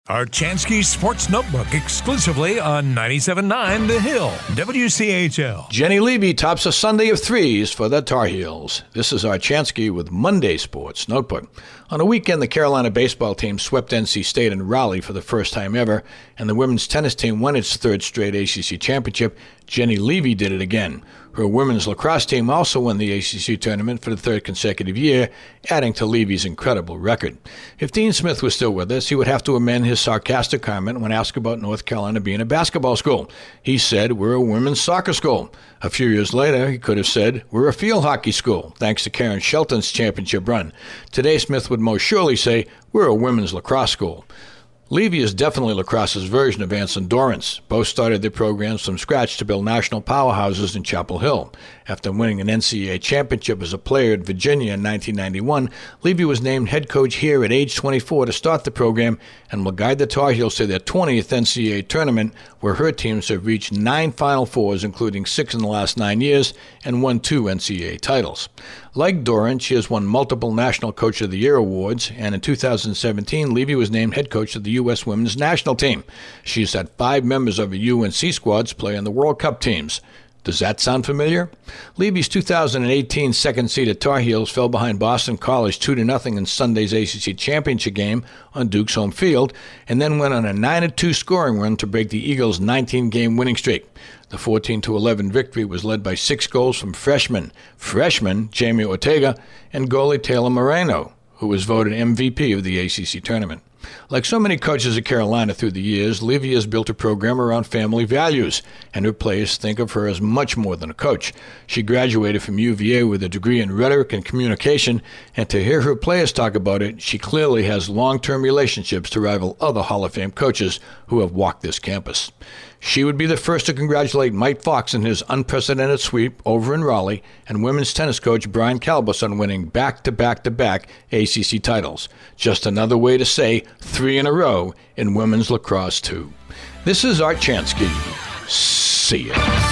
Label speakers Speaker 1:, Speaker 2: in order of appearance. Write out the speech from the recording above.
Speaker 1: Our Chansky Sports Notebook exclusively on 97.9 The Hill, WCHL.
Speaker 2: Jenny Levy tops a Sunday of threes for the Tar Heels. This is our Chansky with Monday Sports Notebook. On a weekend, the Carolina baseball team swept NC State in Raleigh for the first time ever, and the women's tennis team won its third straight ACC championship. Jenny Levy did it again. Her women's lacrosse team also won the ACC tournament for the third consecutive year, adding to Levy's incredible record. If Dean Smith was still with us, he would have to amend his sarcastic comment when asked about North Carolina being a basketball school. He said, "We're a women's soccer school." A few years later, he could have said, "We're a field hockey school," thanks to Karen Shelton's championship run. Today, Smith would most surely say, "We're a women's lacrosse school." Levy is definitely lacrosse's version of Anson Dorrance. Both started their programs from scratch to build national powerhouses in Chapel Hill. After winning an NCAA championship as a player at Virginia in 1991, Levy was named head coach here at age 24 to start the program and will guide the Tar Heels to their 20th NCAA tournament, where her teams have reached 9 Final Fours, including 6 in the last 9 years, and won 2 NCAA titles. Like Dorrance, she has won multiple National Coach of the Year awards, and in 2017, Levy was named head coach of the U.S. women's national team. She's had 5 members of her UNC squads play on the World Cup teams. Does that sound familiar? Levy's 2018 second-seeded Tar Heels fell behind Boston College 2-0 in Sunday's ACC championship game on Duke's home field, and then went on a 9-2 scoring run to break the Eagles' 19-game winning streak. The 14-11 victory was led by 6 goals from freshman Jamie Ortega and goalie Taylor Moreno, who was voted MVP of the ACC tournament. Like so many coaches at Carolina through the years, Levy has built a program around family values, and her players think of her as much more than a coach. She graduated from UVA with a degree in rhetoric and communication, and to hear her players talk about it, she clearly has long-term relationships to rival other Hall of Fame coaches who have walked this campus. She would be the first to congratulate Mike Fox in his unprecedented sweep over in Raleigh and women's tennis coach Brian Calbus on winning back-to-back-to-back ACC titles. Just another way to say 3 in a row in women's lacrosse, too. This is Art Chansky. See ya.